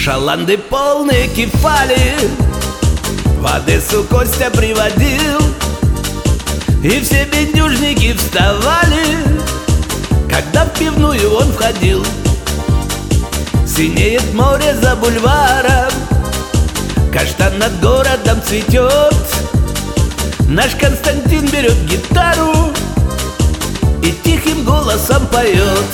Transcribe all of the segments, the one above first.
Шаланды полные кефали в Одессу Костя приводил, и все бендюжники вставали, когда в пивную он входил. Синеет море за бульваром, каштан над городом цветет. Наш Константин берет гитару и тихим голосом поет.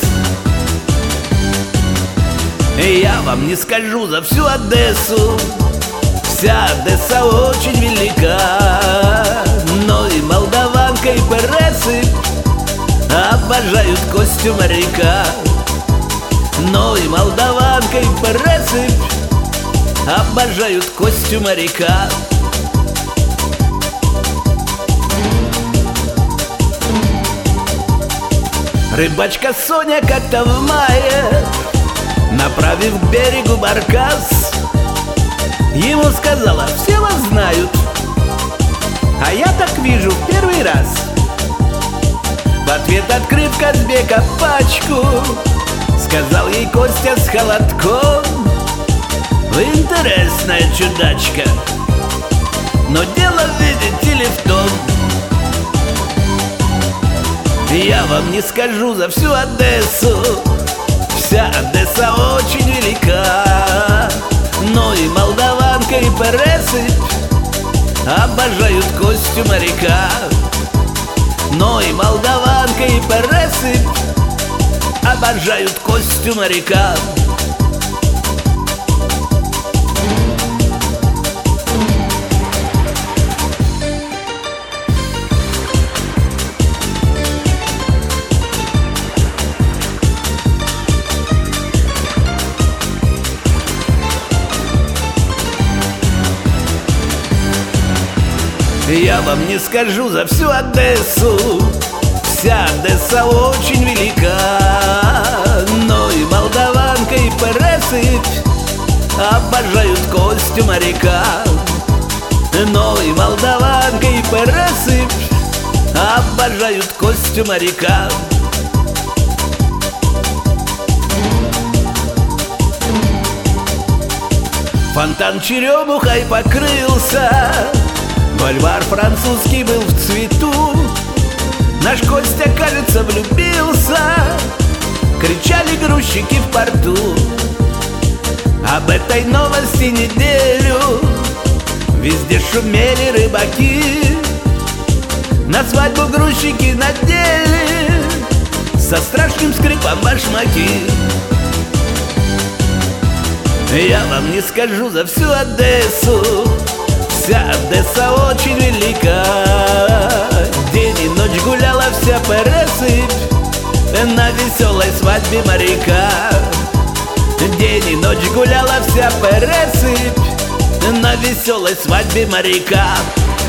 И я вам не скажу за всю Одессу, вся Одесса очень велика, но и молдаванка, и пересы обожают Костю моряка. Но и молдаванка, и пересы обожают Костю моряка. Рыбачка Соня как-то в мае, направив к берегу баркас, ему сказала: все вас знают, а я так вижу в первый раз. В ответ, открыв Казбека пачку, сказал ей Костя с холодком: вы интересная чудачка, но дело, видите ли, в том, я вам не скажу за всю Одессу, вся Одесса очень велика, но и молдаванка, и пересы обожают Костю моряка. Но и молдаванка, и пересы обожают Костю моряка. Я вам не скажу за всю Одессу, вся Одесса очень велика, но и молдаванка, и пересы обожают Костю моряка. Но и молдаванка, и пересы обожают Костю моряка. Фонтан черемухой покрылся, бульвар французский был в цвету. Наш Костя, кажется, влюбился, кричали грузчики в порту. Об этой новости неделю везде шумели рыбаки. На свадьбу грузчики надели со страшным скрипом башмаки. Я вам не скажу за всю Одессу, вся Одесса очень велика, день и ночь гуляла вся пересыпь на веселой свадьбе моряка. День и ночь гуляла вся пересыпь на веселой свадьбе моряка.